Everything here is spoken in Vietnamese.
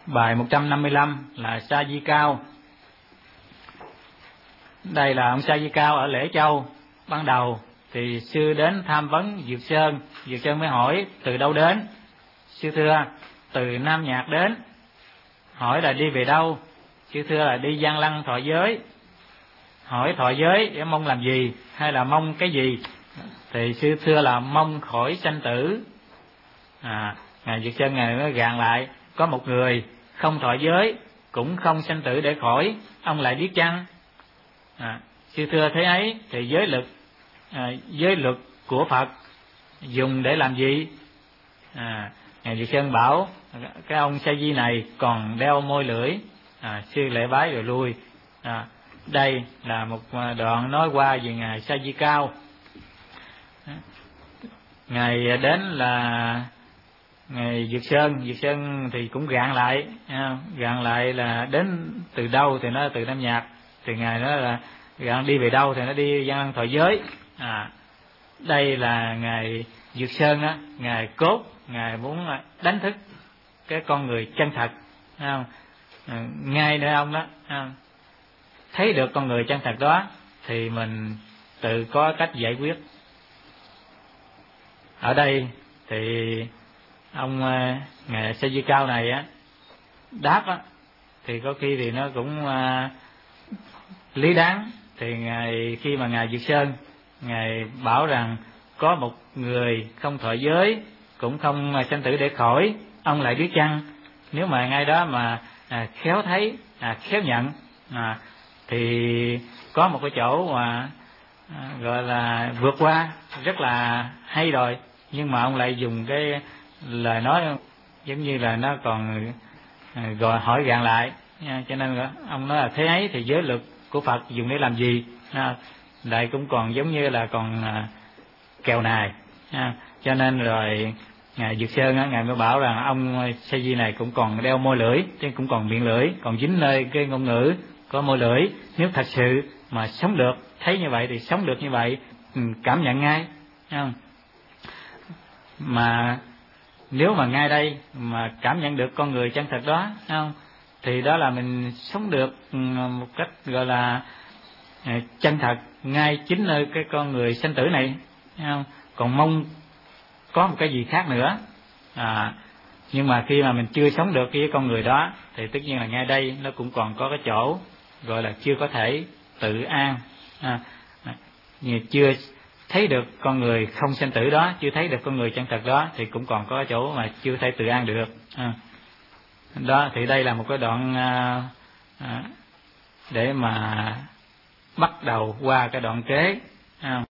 Bài 155 là Sa Di Cao. Đây là ông Sa Di Cao ở Lễ Châu. Ban đầu thì sư đến tham vấn Dược Sơn. Dược Sơn mới hỏi từ đâu đến. Sư thưa từ Nam Nhạc đến. Hỏi là đi về đâu. Sư thưa là đi Giang Lăng thọ giới. Hỏi thọ giới để mong làm gì hay là mong cái gì? Thì sư thưa là mong khỏi sanh tử. Ngài Dược Sơn ngài mới gạn lại, có một người không thọ giới cũng không sanh tử để khỏi, ông lại biết chăng? Sư thưa thế ấy thì giới luật của Phật dùng để làm gì? Ngài Dược Sơn bảo cái ông Sa Di này còn đeo môi lưỡi. Sư lễ bái rồi lui. Đây là một đoạn nói qua về ngài Sa Di Cao. Ngài đến là ngài Dược Sơn thì cũng gạn lại là đến từ đâu thì nó từ Nam Nhạc, thì ngài nói là gạn đi về đâu thì nó đi Giang Lăng thọ giới. Đây là ngài Dược Sơn á, ngài cốt, ngài muốn đánh thức cái con người chân thật, ngay nơi ông đó thấy được con người chân thật đó thì mình tự có cách giải quyết. Ở đây thì ông ngài Sa Di Cao này á đáp á thì có khi thì nó cũng lý đáng. Thì khi mà ngài Dược Sơn ngài bảo rằng có một người không thọ giới cũng không sanh tử để khỏi, ông lại biết chăng? Nếu mà ngay đó mà khéo thấy, khéo nhận thì có một cái chỗ mà gọi là vượt qua rất là hay rồi, nhưng mà ông lại dùng cái lời nói giống như là nó còn gọi hỏi gạn lại. Cho nên ông nói là thế ấy thì giới luật của Phật dùng để làm gì? Lại cũng còn giống như là còn kèo nài. Cho nên rồi ngài Dược Sơn ngài mới bảo rằng ông Sa Di này cũng còn đeo môi lưỡi, chứ cũng còn miệng lưỡi, còn dính nơi cái ngôn ngữ có môi lưỡi. Nếu thật sự mà sống được, thấy như vậy thì sống được như vậy, cảm nhận ngay. Mà nếu mà ngay đây mà cảm nhận được con người chân thật đó, thì đó là mình sống được một cách gọi là chân thật ngay chính nơi cái con người sanh tử này. Còn mong có một cái gì khác nữa. Nhưng mà khi mà mình chưa sống được với con người đó thì tất nhiên là ngay đây nó cũng còn có cái chỗ gọi là chưa có thể tự an. Chưa thấy được con người không sanh tử đó, chưa thấy được con người chân thật đó thì cũng còn có chỗ mà chưa thể tự an được. Đó thì đây là một cái đoạn để mà bắt đầu qua cái đoạn kế.